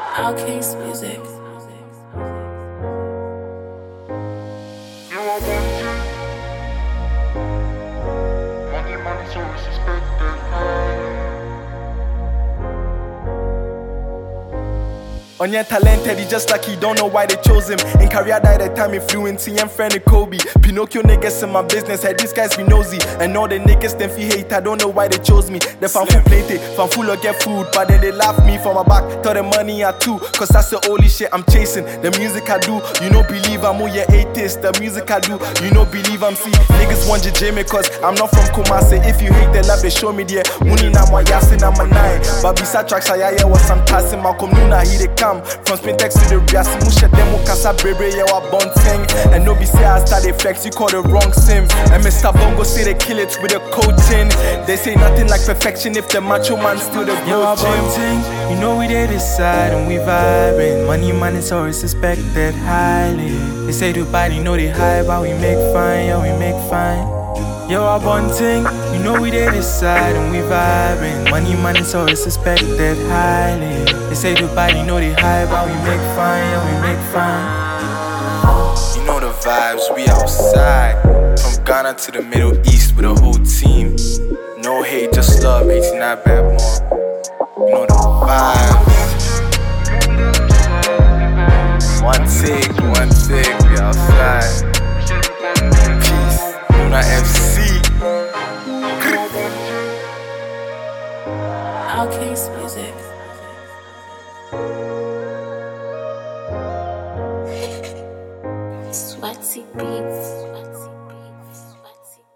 Outcast Music. Money, so respected. Onye talented, he just like he don't know why they chose him. In career died the time he flew into and friend Kobe. Pinocchio niggas in my business, hey, these guys be nosy. And all the niggas them feel hate, I don't know why they chose me. They found full plate it, found full of get food. But then they laugh me from my back, thought the money I too. Cause that's the only shit I'm chasing. The music I do, you know believe I'm on your 80s. The music I do, you know believe I'm see. Niggas want Jamie cause I'm not from Kumasi. If you hate the love, they show me there. Muni na mwa yasin na manai. But beside tracks I was some passing. Malcolm Nuna, he they come. From Spintex to the Riasi, Musha Demo Casa Brebe, yeah, wa bunting. And no be say I started flex, you call the wrong sim. And Mr. Bongo say they kill it with the coaching. They say nothing like perfection if the macho man still the bunting. You know we did decide and we vibing. Money man is always suspected highly. They say Dubai, you know they high, but we make fine, yeah, we make fine. Yo, I bunting, you know we did decide and we vibing. Money man is always suspected highly. They say Dubai, you know they high, but we make fine, yeah, we make fine. You know the vibes, we outside. From Ghana to the Middle East with a whole team. No hate, just love, 89 bad more. You know the vibes. One take, we outside. Peace, Luna FC.